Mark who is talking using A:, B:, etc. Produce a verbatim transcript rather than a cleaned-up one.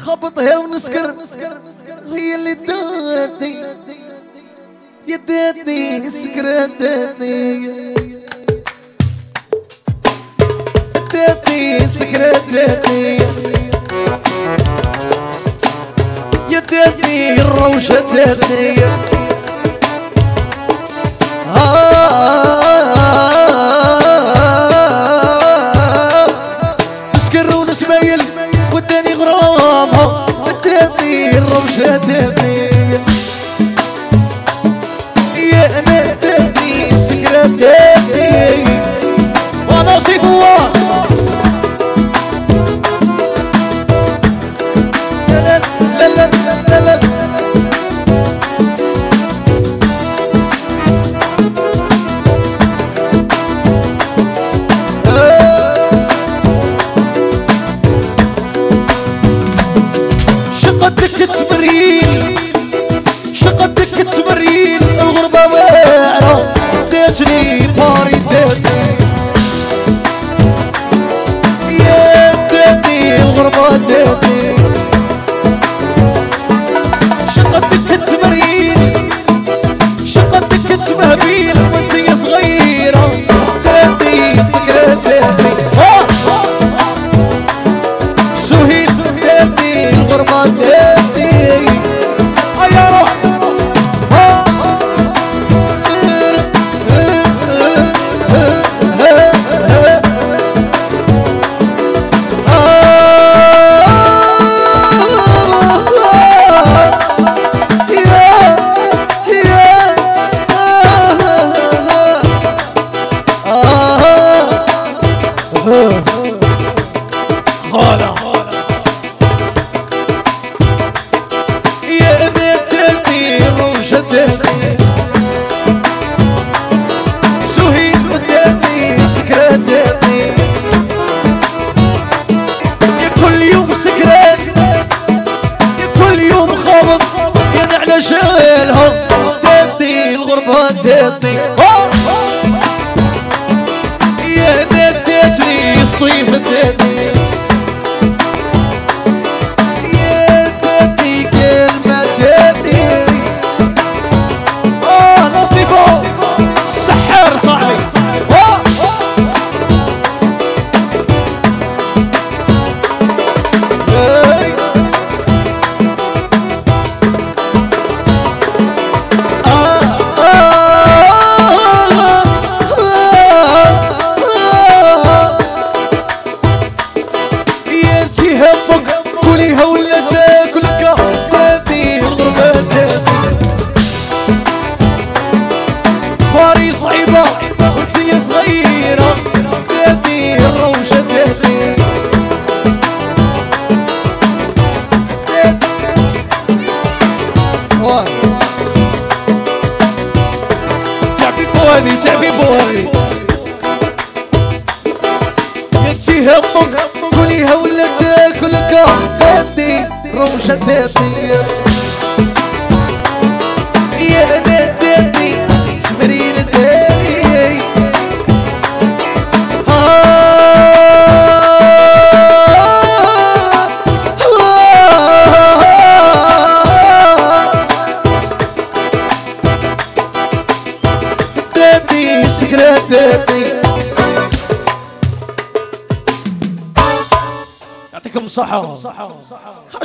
A: خبطها ونسكر هي اللي داتني يداتني سكرتني داتني سكرتني يداتني الروشة داتني نسكر ونسمايل وداني غرامها اداني الروشة داني يا انا اداني سكرة داني وانا صيف الله لا لا لا لا لا شقدك تمرين شقدك تمرين الغربة واعرة داتني باري داتني يا داتني الغربة داتني شقدك تمرين شقدك تمهبين وانتي صغيرة داتني سكرة داتني سهيل داتني الغربة داتني يا روح غلا يا بنتي روشتني سهيت وداني سكرتني يا كل يوم سكرت يا كل يوم خبط يا نعلى شغلها داتني الغربة داتني يا داتني سطيف داتني كليها ولا تاكل داتي الغربة داتي باري صعيبة وانتي صغيرة داتي الروشة داتي تعبي بوهني تعبي بوهني انتي همك كليها ولا تاكل داتي روشة داتي يا داتي تمرين داتي داتي سكرة داتي يعطيكم الصحة.